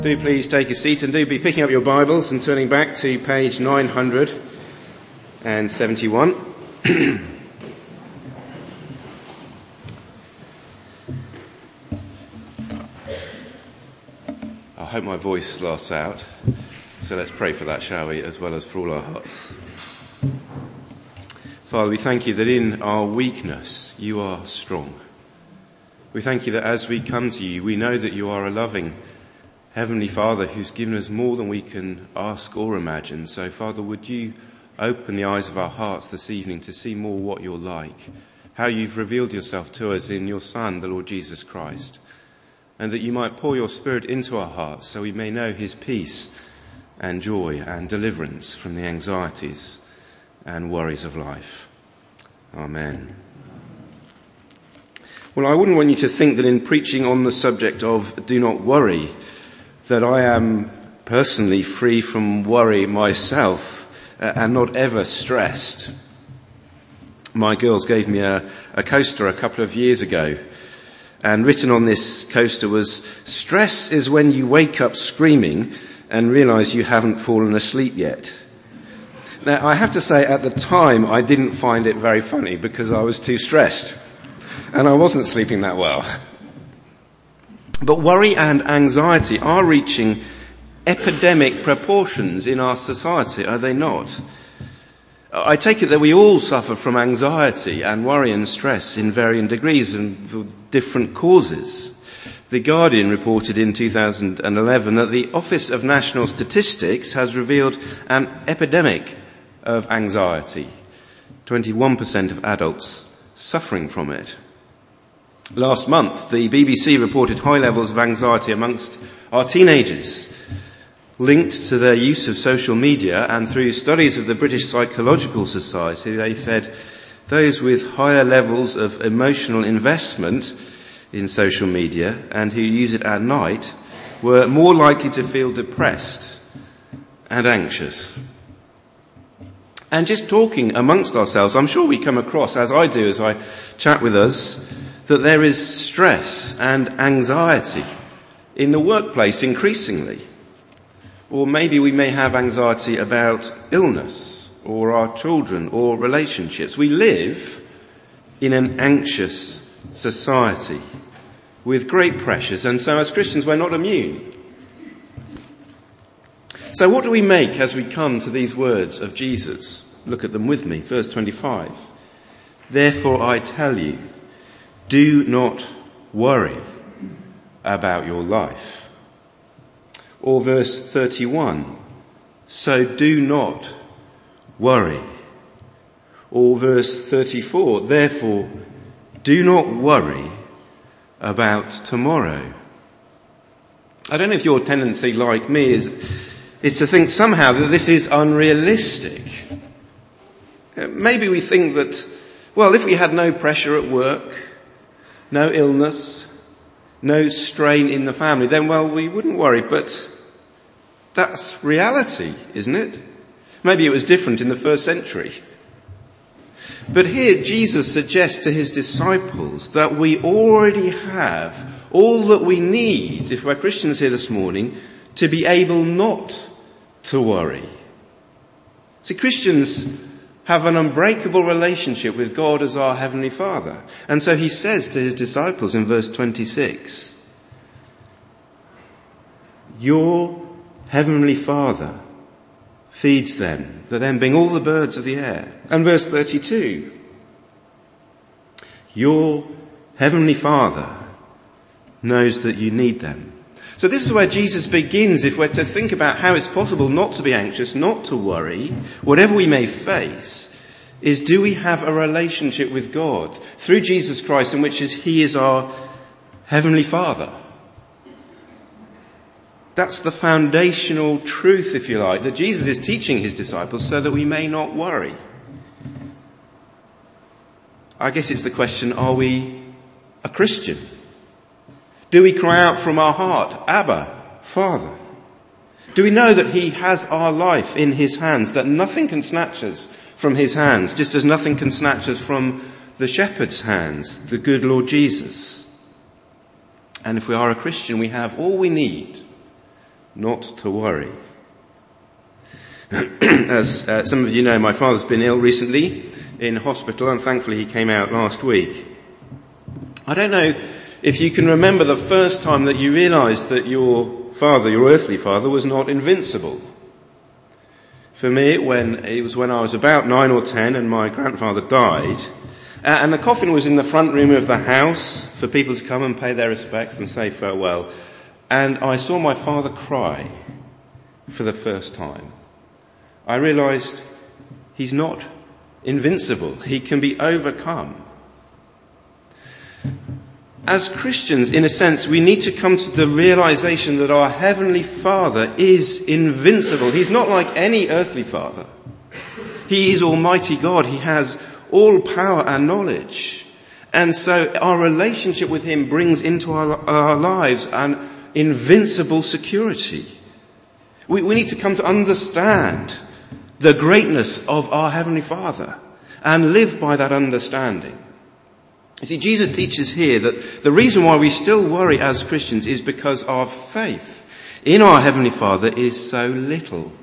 Do please take a seat and do be picking up your Bibles and turning back to page 971. I hope my voice lasts out, so let's pray for that, shall we, as well as for all our hearts. Father, we thank you that in our weakness you are strong. We thank you that as we come to you, we know that you are a loving Heavenly Father who's given us more than we can ask or imagine. So, Father, would you open the eyes of our hearts this evening to see more what you're like, how you've revealed yourself to us in your Son, the Lord Jesus Christ, and that you might pour your Spirit into our hearts so we may know his peace and joy and deliverance from the anxieties and worries of life. Amen. Well, I wouldn't want you to think that in preaching on the subject of do not worry, that I am personally free from worry myself and not ever stressed. My girls gave me a coaster a couple of years ago, and written on this coaster was, "Stress is when you wake up screaming and realise you haven't fallen asleep yet." Now, I have to say at the time I didn't find it very funny because I was too stressed and I wasn't sleeping that well. But worry and anxiety are reaching epidemic proportions in our society, are they not? I take it that we all suffer from anxiety and worry and stress in varying degrees and for different causes. The Guardian reported in 2011 that the Office of National Statistics has revealed an epidemic of anxiety. 21% of adults suffering from it. Last month, the BBC reported high levels of anxiety amongst our teenagers, linked to their use of social media, and through studies of the British Psychological Society, they said those with higher levels of emotional investment in social media and who use it at night were more likely to feel depressed and anxious. And just talking amongst ourselves, I'm sure we come across, as I do as I chat with us, that there is stress and anxiety in the workplace increasingly. Or maybe we may have anxiety about illness or our children or relationships. We live in an anxious society with great pressures, and so as Christians we're not immune. So what do we make as we come to these words of Jesus? Look at them with me. Verse 25. Therefore I tell you, do not worry about your life. Or verse 31, so do not worry. Or verse 34, therefore do not worry about tomorrow. I don't know if your tendency, like me, is to think somehow that this is unrealistic. Maybe we think that, well, if we had no pressure at work, no illness, no strain in the family, then, well, we wouldn't worry. But that's reality, isn't it? Maybe it was different in the first century. But here Jesus suggests to his disciples that we already have all that we need, if we're Christians here this morning, to be able not to worry. See, Christians have an unbreakable relationship with God as our Heavenly Father. And so he says to his disciples in verse 26, your Heavenly Father feeds them, that them being all the birds of the air. And verse 32, your Heavenly Father knows that you need them. So this is where Jesus begins, if we're to think about how it's possible not to be anxious, not to worry, whatever we may face, is do we have a relationship with God through Jesus Christ in which he is our Heavenly Father? That's the foundational truth, if you like, that Jesus is teaching his disciples so that we may not worry. I guess it's the question, are we a Christian? Do we cry out from our heart, Abba, Father? Do we know that he has our life in his hands, that nothing can snatch us from his hands, just as nothing can snatch us from the shepherd's hands, the good Lord Jesus? And if we are a Christian, we have all we need not to worry. As some of you know, my father's been ill recently in hospital, and thankfully he came out last week. I don't know if you can remember the first time that you realised that your father, your earthly father, was not invincible. For me, it was when I was about 9 or 10 and my grandfather died, and the coffin was in the front room of the house for people to come and pay their respects and say farewell. And I saw my father cry for the first time. I realised he's not invincible. He can be overcome. As Christians, in a sense, we need to come to the realisation that our Heavenly Father is invincible. He's not like any earthly father. He is Almighty God. He has all power and knowledge. And so our relationship with Him brings into our lives an invincible security. We need to come to understand the greatness of our Heavenly Father and live by that understanding. You see, Jesus teaches here that the reason why we still worry as Christians is because our faith in our Heavenly Father is so little.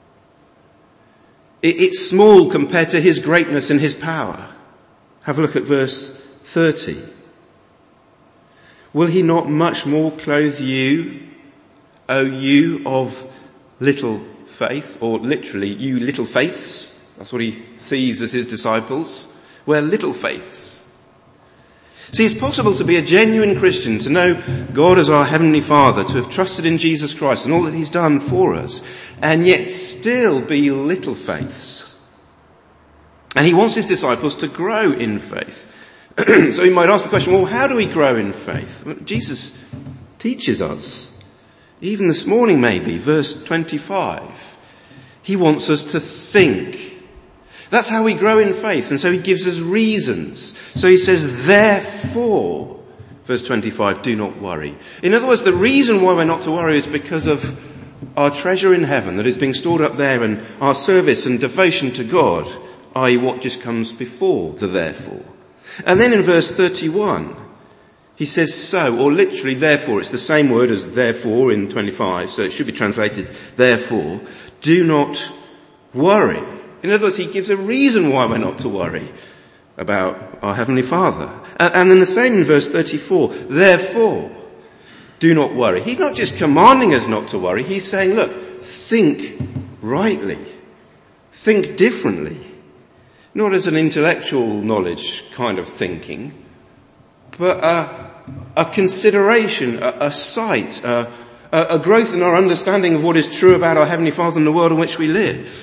It's small compared to His greatness and His power. Have a look at verse 30. Will He not much more clothe you, O you of little faith, or literally, you little faiths? That's what He sees as His disciples. We're little faiths. See, it's possible to be a genuine Christian, to know God as our Heavenly Father, to have trusted in Jesus Christ and all that He's done for us, and yet still be little faiths. And He wants His disciples to grow in faith. So you might ask the question, well, how do we grow in faith? Well, Jesus teaches us. Even this morning maybe, verse 25. He wants us to think. That's how we grow in faith. And so He gives us reasons. So He says, therefore, verse 25, do not worry. In other words, the reason why we're not to worry is because of our treasure in heaven that is being stored up there, and our service and devotion to God, i.e. what just comes before the therefore. And then in verse 31, He says so, or literally therefore. It's the same word as therefore in 25, so it should be translated therefore. Do not worry. In other words, He gives a reason why we're not to worry about our Heavenly Father. And then the same in verse 34, therefore, do not worry. He's not just commanding us not to worry, He's saying, look, think rightly. Think differently. Not as an intellectual knowledge kind of thinking, but a consideration, a sight, a growth in our understanding of what is true about our Heavenly Father and the world in which we live.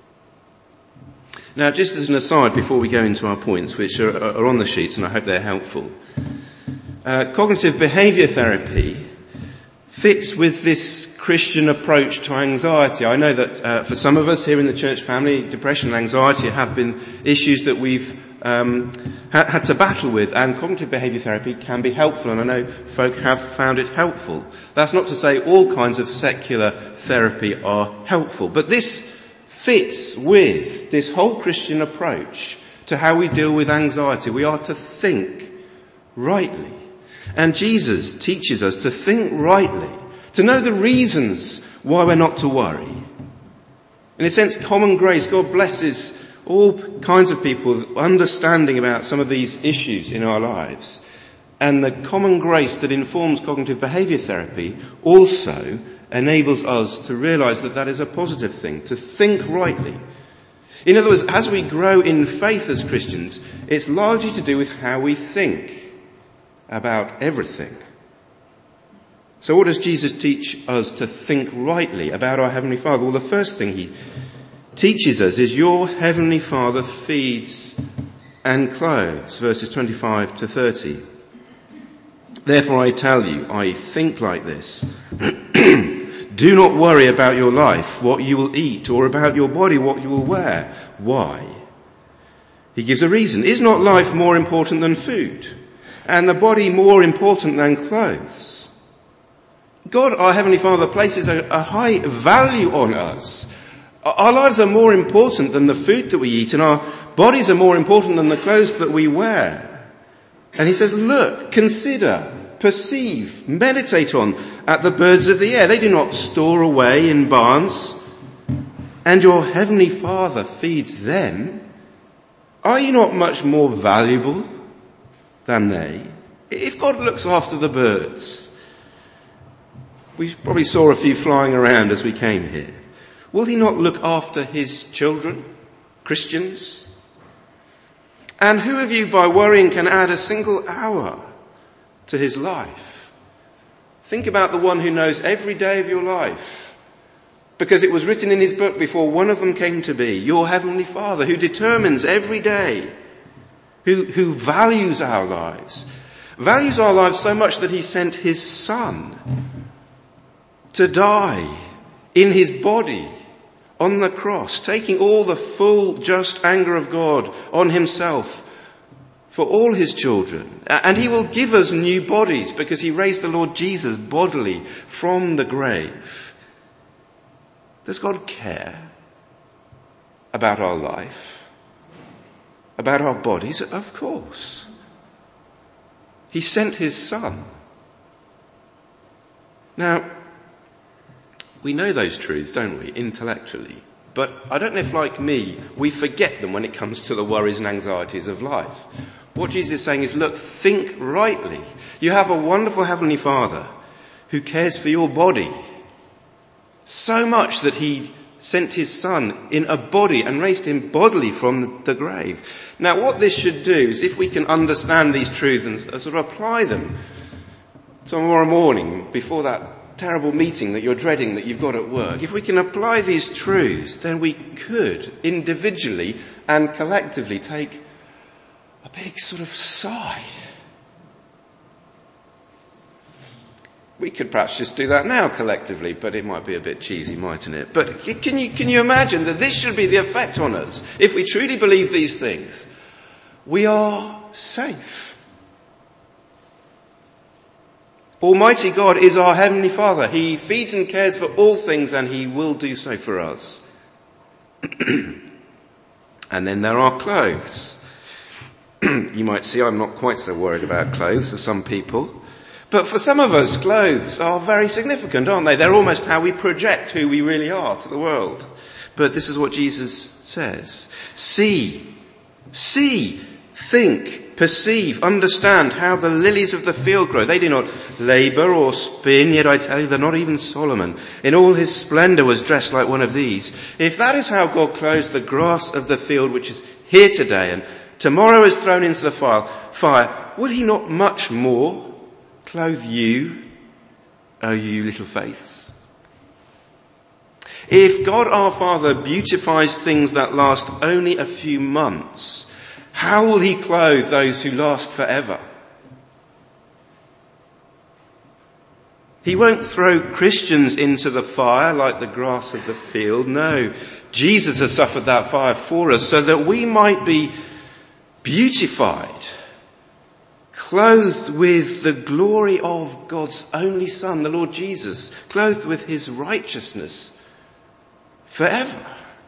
Now, just as an aside before we go into our points, which are on the sheets, and I hope they're helpful, cognitive behaviour therapy fits with this Christian approach to anxiety. I know that for some of us here in the church family, depression and anxiety have been issues that we've had to battle with, and cognitive behaviour therapy can be helpful, and I know folk have found it helpful. That's not to say all kinds of secular therapy are helpful, but this fits with this whole Christian approach to how we deal with anxiety. We are to think rightly. And Jesus teaches us to think rightly, to know the reasons why we're not to worry. In a sense, common grace, God blesses all kinds of people with understanding about some of these issues in our lives. And the common grace that informs cognitive behaviour therapy also enables us to realise that that is a positive thing, to think rightly. In other words, as we grow in faith as Christians, it's largely to do with how we think about everything. So what does Jesus teach us to think rightly about our Heavenly Father? Well, the first thing He teaches us is your Heavenly Father feeds and clothes, verses 25 to 30. Therefore I tell you, I think like this. Do not worry about your life, what you will eat, or about your body, what you will wear. Why? He gives a reason. Is not life more important than food, and the body more important than clothes? God, our Heavenly Father, places a high value on us. Our lives are more important than the food that we eat, and our bodies are more important than the clothes that we wear. And He says, look, consider perceive, meditate on at the birds of the air. They do not store away in barns, and your heavenly Father feeds them. Are you not much more valuable than they? If God looks after the birds, we probably saw a few flying around as we came here. Will he not look after his children, Christians? And who of you by worrying can add a single hour to his life? Think about the one who knows every day of your life, because it was written in his book before one of them came to be, your heavenly Father, who determines every day, who values our lives so much that he sent his Son to die in his body on the cross, taking all the full just anger of God on himself for all his children. And he will give us new bodies because he raised the Lord Jesus bodily from the grave. Does God care about our life? About our bodies? Of course. He sent his Son. Now, we know those truths, don't we, intellectually? But I don't know if, like me, we forget them when it comes to the worries and anxieties of life. What Jesus is saying is, look, think rightly. You have a wonderful Heavenly Father who cares for your body so much that he sent his Son in a body and raised him bodily from the grave. Now, what this should do is, if we can understand these truths and sort of apply them tomorrow morning before that terrible meeting that you're dreading that you've got at work, if we can apply these truths, then we could individually and collectively take a big sort of sigh. We could perhaps just do that now collectively, but it might be a bit cheesy, mightn't it? But can you imagine that this should be the effect on us? If we truly believe these things, we are safe. Almighty God is our Heavenly Father. He feeds and cares for all things, and he will do so for us. And then there are clothes. You might see I'm not quite so worried about clothes as some people. But for some of us, clothes are very significant, aren't they? They're almost how we project who we really are to the world. But this is what Jesus says. See, think, perceive, understand how the lilies of the field grow. They do not labour or spin, yet I tell you that not even Solomon in all his splendour was dressed like one of these. If that is how God clothes the grass of the field, which is here today and tomorrow is thrown into the fire, will he not much more clothe you, O you little faiths? If God our Father beautifies things that last only a few months, how will he clothe those who last forever? He won't throw Christians into the fire like the grass of the field. No, Jesus has suffered that fire for us so that we might be beautified, clothed with the glory of God's only Son, the Lord Jesus, clothed with his righteousness forever.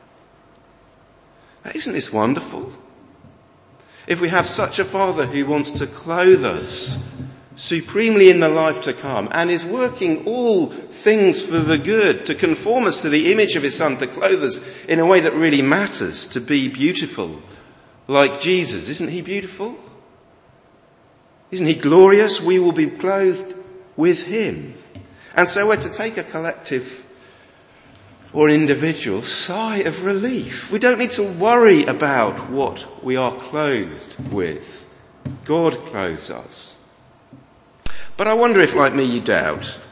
Isn't this wonderful? If we have such a Father who wants to clothe us supremely in the life to come and is working all things for the good, to conform us to the image of his Son, to clothe us in a way that really matters, to be beautiful like Jesus. Isn't he beautiful? Isn't he glorious? We will be clothed with him. And so we're to take a collective or an individual sigh of relief. We don't need to worry about what we are clothed with. God clothes us. But I wonder if, like me, you doubt.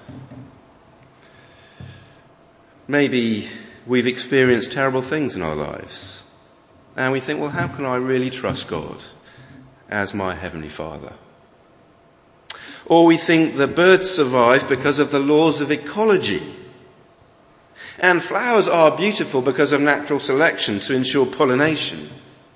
Maybe we've experienced terrible things in our lives. And we think, well, how can I really trust God as my Heavenly Father? Or we think the birds survive because of the laws of ecology. And flowers are beautiful because of natural selection to ensure pollination.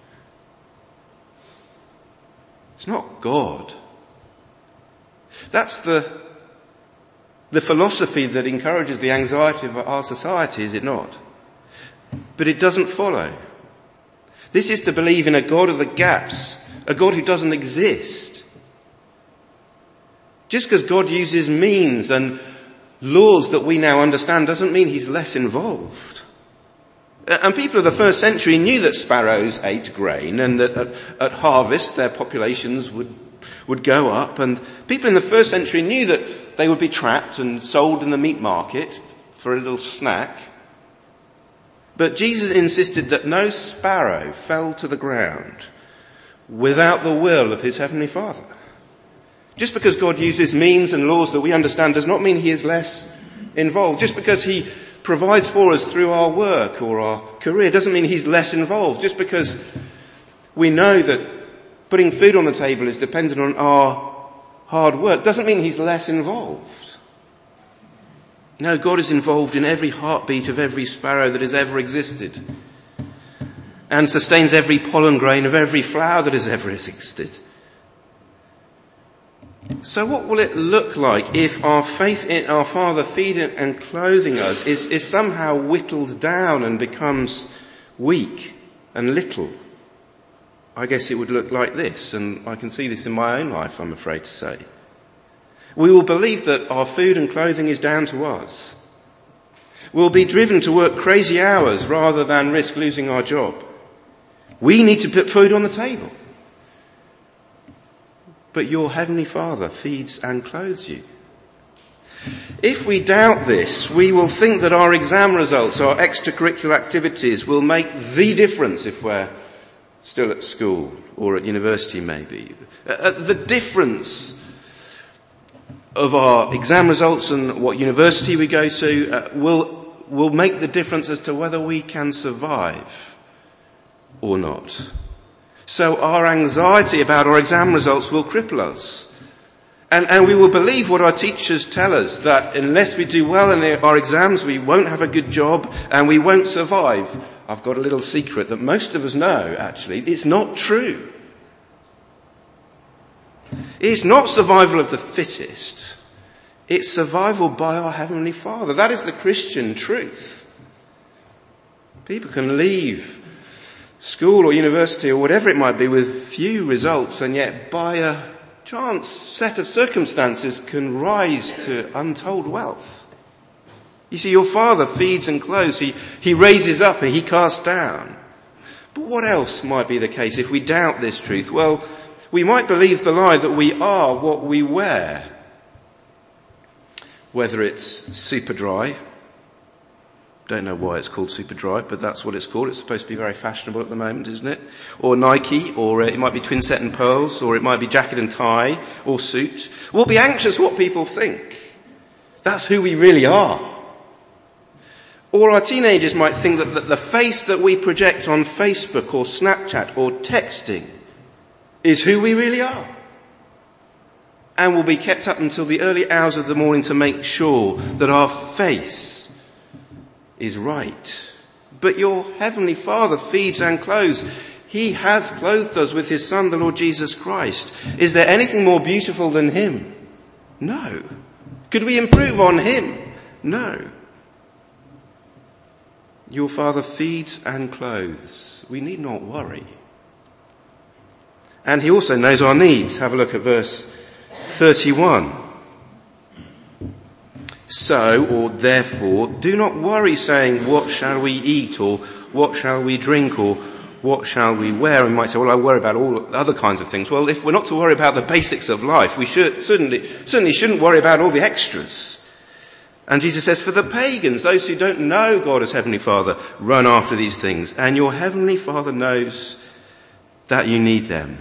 It's not God. That's the philosophy that encourages the anxiety of our society, is it not? But it doesn't follow. This is to believe in a God of the gaps, a God who doesn't exist. Just because God uses means and laws that we now understand doesn't mean he's less involved. And people of the first century knew that sparrows ate grain and that at harvest their populations would go up. And people in the first century knew that they would be trapped and sold in the meat market for a little snack. But Jesus insisted that no sparrow fell to the ground without the will of his heavenly Father. Just because God uses means and laws that we understand does not mean he is less involved. Just because he provides for us through our work or our career doesn't mean he's less involved. Just because we know that putting food on the table is dependent on our hard work doesn't mean he's less involved. No, God is involved in every heartbeat of every sparrow that has ever existed and sustains every pollen grain of every flower that has ever existed. So what will it look like if our faith in our Father feeding and clothing us is somehow whittled down and becomes weak and little? I guess it would look like this, and I can see this in my own life, I'm afraid to say. We will believe that our food and clothing is down to us. We'll be driven to work crazy hours rather than risk losing our job. We need to put food on the table. But your heavenly Father feeds and clothes you. If we doubt this, we will think that our exam results, our extracurricular activities will make the difference if we're still at school or at university maybe. The difference of our exam results and what university we go to will make the difference as to whether we can survive or not. So our anxiety about our exam results will cripple us. And we will believe what our teachers tell us, that unless we do well in our exams, we won't have a good job and we won't survive. I've got a little secret that most of us know, actually. It's not true. It's not survival of the fittest. It's survival by our Heavenly Father. That is the Christian truth. People can leave school or university or whatever it might be with few results, and yet by a chance set of circumstances can rise to untold wealth. You see, your Father feeds and clothes. He raises up and he casts down. But what else might be the case if we doubt this truth? Well, we might believe the lie that we are what we wear. Whether it's Superdry, don't know why it's called Superdry, but that's what it's called. It's supposed to be very fashionable at the moment, isn't it? Or Nike, or it might be Twin Set and Pearls, or it might be jacket and tie, or suit. We'll be anxious what people think. That's who we really are. Or our teenagers might think that the face that we project on Facebook or Snapchat or texting is who we really are. And will be kept up until the early hours of the morning to make sure that our face is right. But your Heavenly Father feeds and clothes. He has clothed us with his Son, the Lord Jesus Christ. Is there anything more beautiful than him? No. Could we improve on him? No. Your Father feeds and clothes. We need not worry. And he also knows our needs. Have a look at verse 31. So, or therefore, do not worry saying, what shall we eat, or what shall we drink, or what shall we wear? And we might say, well, I worry about all other kinds of things. Well, if we're not to worry about the basics of life, we certainly shouldn't worry about all the extras. And Jesus says, for the pagans, those who don't know God as Heavenly Father, run after these things. And your Heavenly Father knows that you need them.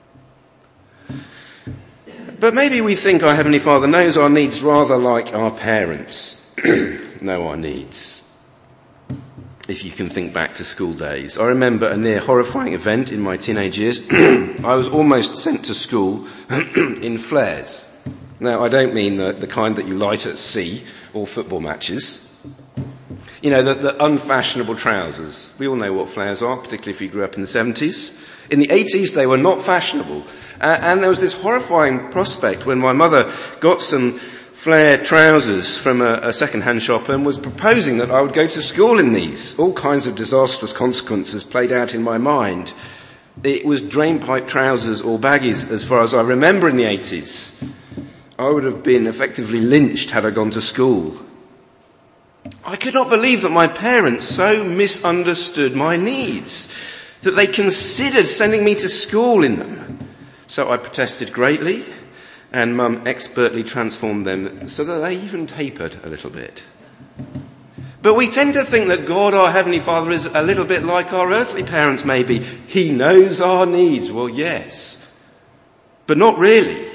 But maybe we think our Heavenly Father knows our needs rather like our parents know our needs. If you can think back to school days. I remember a near horrifying event in my teenage years. I was almost sent to school in flares. Now, I don't mean the kind that you light at sea or football matches. You know, the unfashionable trousers. We all know what flares are, particularly if you grew up in the 70s. In the 80s, they were not fashionable. And there was this horrifying prospect when my mother got some flare trousers from a second-hand shop and was proposing that I would go to school in these. All kinds of disastrous consequences played out in my mind. It was drainpipe trousers or baggies as far as I remember in the 80s. I would have been effectively lynched had I gone to school. I could not believe that my parents so misunderstood my needs, that they considered sending me to school in them. So I protested greatly, and Mum expertly transformed them so that they even tapered a little bit. But we tend to think that God, our Heavenly Father, is a little bit like our earthly parents maybe. He knows our needs. Well, yes. But not really.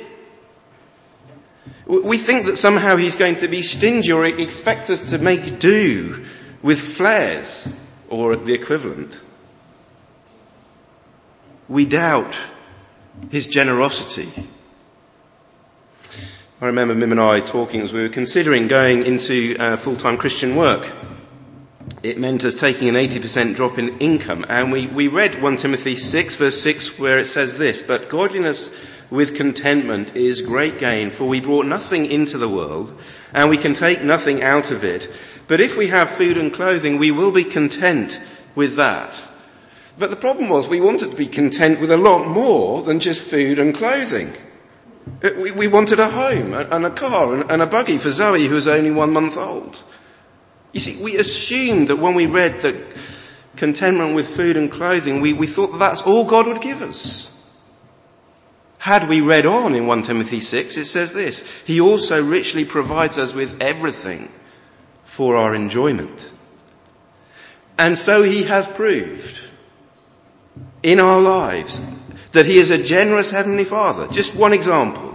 We think that somehow He's going to be stingy or expect us to make do with flares or the equivalent. We doubt His generosity. I remember Mim and I talking as we were considering going into full-time Christian work. It meant us taking an 80% drop in income. And we read 1 Timothy 6 verse 6 where it says this, "But godliness with contentment is great gain, for we brought nothing into the world, and we can take nothing out of it. But if we have food and clothing, we will be content with that." But the problem was we wanted to be content with a lot more than just food and clothing. We wanted a home and a car and a buggy for Zoe, who was only 1 month old. You see, we assumed that when we read that contentment with food and clothing, we thought that that's all God would give us. Had we read on in 1 Timothy 6, it says this, "He also richly provides us with everything for our enjoyment." And so He has proved in our lives that He is a generous Heavenly Father. Just one example.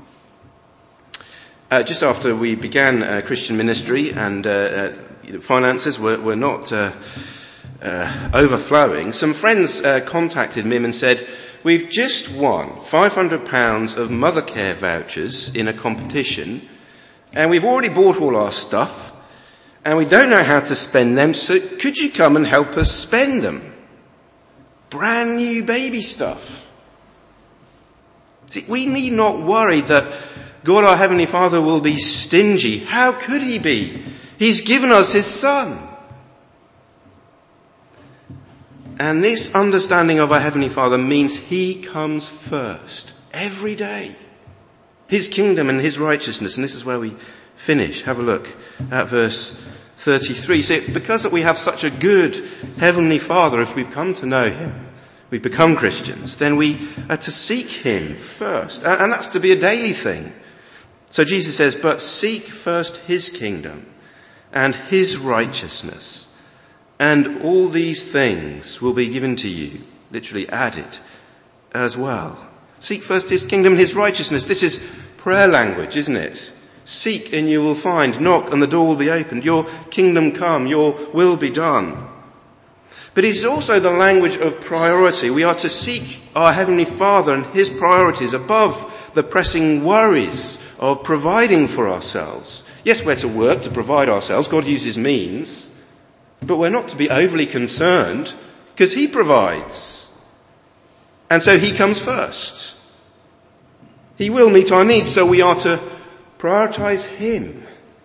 Just after we began Christian ministry and finances were not overflowing, some friends contacted Mim and said, "We've just won £500 of mother care vouchers in a competition, and we've already bought all our stuff, and we don't know how to spend them, so could you come and help us spend them? Brand new baby stuff." See, we need not worry that God our Heavenly Father will be stingy. How could He be? He's given us His Son. And this understanding of our Heavenly Father means He comes first, every day. His kingdom and His righteousness. And this is where we finish. Have a look at verse 33. See, because we have such a good Heavenly Father, if we've come to know Him, we become Christians, then we are to seek Him first. And that's to be a daily thing. So Jesus says, "But seek first His kingdom and His righteousness, and all these things will be given to you," literally added as well. Seek first His kingdom and His righteousness. This is prayer language, isn't it? Seek and you will find. Knock and the door will be opened. Your kingdom come, your will be done. But it's also the language of priority. We are to seek our Heavenly Father and His priorities above the pressing worries of providing for ourselves. Yes, we're to work to provide ourselves. God uses means. But we're not to be overly concerned because He provides. And so He comes first. He will meet our needs, so we are to prioritize Him.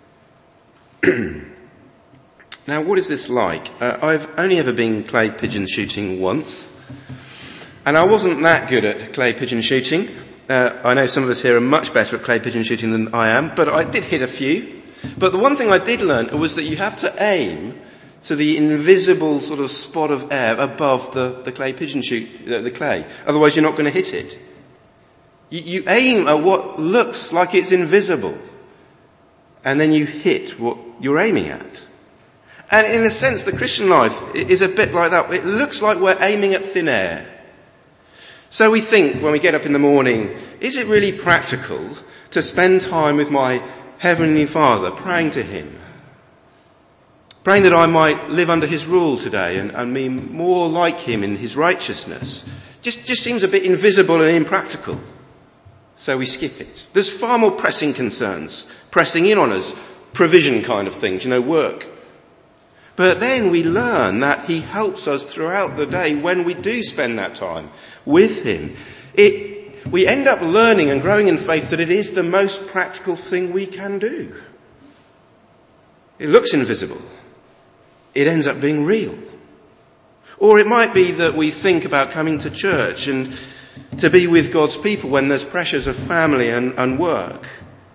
Now, what is this like? I've only ever been clay pigeon shooting once. And I wasn't that good at clay pigeon shooting. I know some of us here are much better at clay pigeon shooting than I am, but I did hit a few. But the one thing I did learn was that you have to aim to the invisible sort of spot of air above the clay pigeon the clay. Otherwise you're not going to hit it. You aim at what looks like it's invisible. And then you hit what you're aiming at. And in a sense, the Christian life is a bit like that. It looks like we're aiming at thin air. So we think when we get up in the morning, is it really practical to spend time with my Heavenly Father, praying to Him? Praying that I might live under His rule today and be more like Him in His righteousness. Just seems a bit invisible and impractical. So we skip it. There's far more pressing concerns, pressing in on us, provision kind of things, work. But then we learn that He helps us throughout the day when we do spend that time with Him. We end up learning and growing in faith that it is the most practical thing we can do. It looks invisible. It ends up being real. Or it might be that we think about coming to church and to be with God's people when there's pressures of family and work.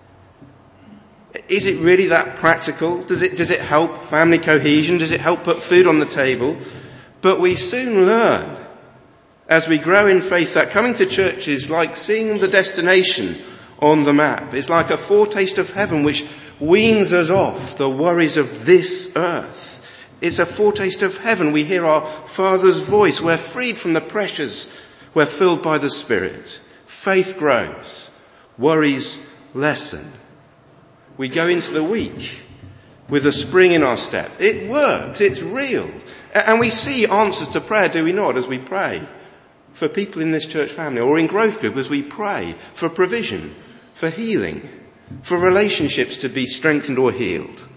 Is it really that practical? Does it help family cohesion? Does it help put food on the table? But we soon learn, as we grow in faith, that coming to church is like seeing the destination on the map. It's like a foretaste of heaven which weans us off the worries of this earth. It's a foretaste of heaven. We hear our Father's voice. We're freed from the pressures. We're filled by the Spirit. Faith grows. Worries lessen. We go into the week with a spring in our step. It works. It's real. And we see answers to prayer, do we not, as we pray for people in this church family or in growth group, as we pray for provision, for healing, for relationships to be strengthened or healed.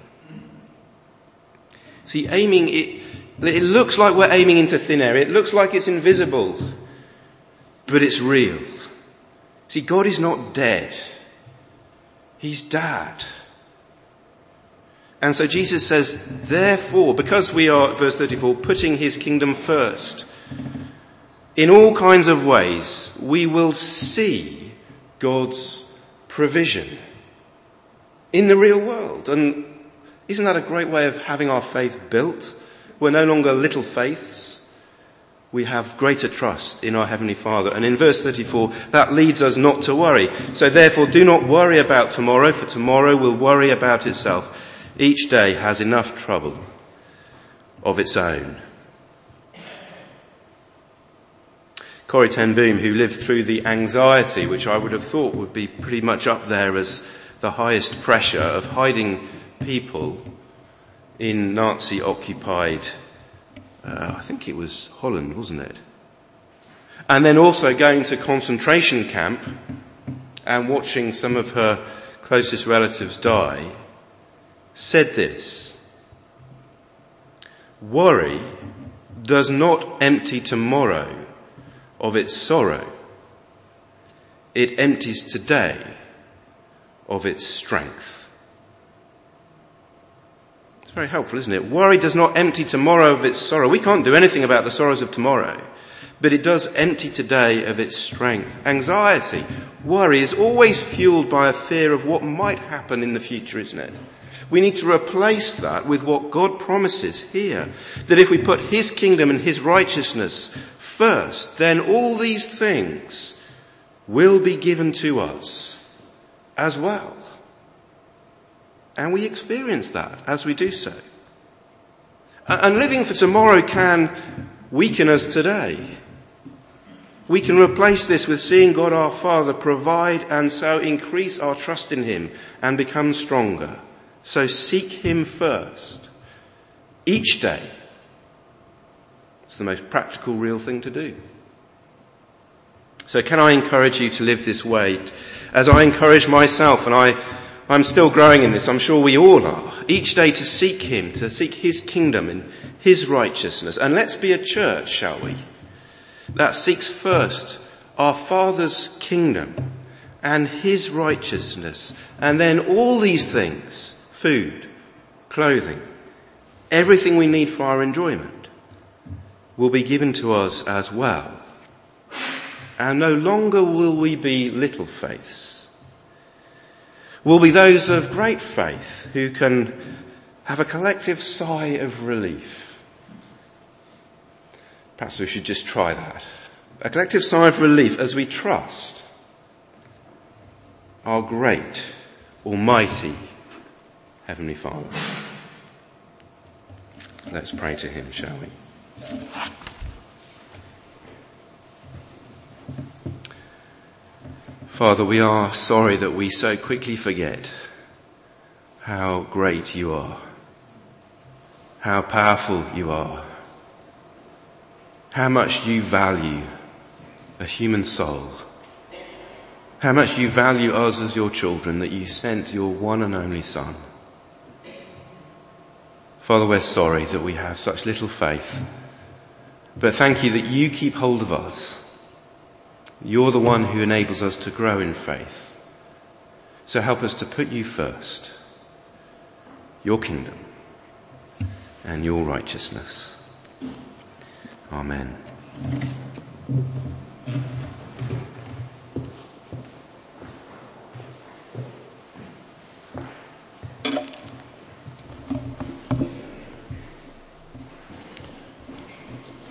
See, aiming, it looks like we're aiming into thin air. It looks like it's invisible, but it's real. See, God is not dead. He's Dad. And so Jesus says, therefore, because we are, verse 34, putting his kingdom first, in all kinds of ways, we will see God's provision in the real world. And isn't that a great way of having our faith built? We're no longer little faiths. We have greater trust in our Heavenly Father. And in verse 34, that leads us not to worry. So therefore, do not worry about tomorrow, for tomorrow will worry about itself. Each day has enough trouble of its own. Corrie ten Boom, who lived through the anxiety, which I would have thought would be pretty much up there as the highest pressure of hiding people in Nazi-occupied, I think it was Holland, wasn't it? And then also going to concentration camp and watching some of her closest relatives die, said this: worry does not empty tomorrow of its sorrow. It empties today of its strength. It's very helpful, isn't it? Worry does not empty tomorrow of its sorrow. We can't do anything about the sorrows of tomorrow, but it does empty today of its strength. Anxiety, worry is always fueled by a fear of what might happen in the future, isn't it? We need to replace that with what God promises here, that if we put his kingdom and his righteousness first, then all these things will be given to us as well. And we experience that as we do so. And living for tomorrow can weaken us today. We can replace this with seeing God our Father provide and so increase our trust in him and become stronger. So seek him first. Each day. It's the most practical, real thing to do. So can I encourage you to live this way? As I encourage myself, and I'm still growing in this, I'm sure we all are, each day to seek him, to seek his kingdom and his righteousness. And let's be a church, shall we, that seeks first our Father's kingdom and his righteousness. And then all these things, food, clothing, everything we need for our enjoyment, will be given to us as well. And no longer will we be little faiths. We'll be those of great faith who can have a collective sigh of relief. Perhaps we should just try that. A collective sigh of relief as we trust our great, almighty Heavenly Father. Let's pray to him, shall we? Father, we are sorry that we so quickly forget how great you are, how powerful you are, how much you value a human soul, how much you value us as your children, that you sent your one and only Son. Father, we're sorry that we have such little faith, but thank you that you keep hold of us. You're the one who enables us to grow in faith. So help us to put you first, your kingdom and your righteousness. Amen.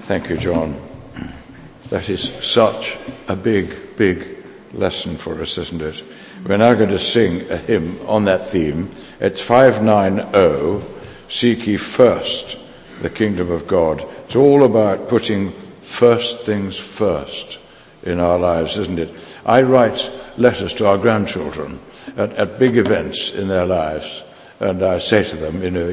Thank you, John. That is such a big, big lesson for us, isn't it? We're now going to sing a hymn on that theme. It's 590, Seek Ye First the Kingdom of God. It's all about putting first things first in our lives, isn't it? I write letters to our grandchildren at big events in their lives, and I say to them,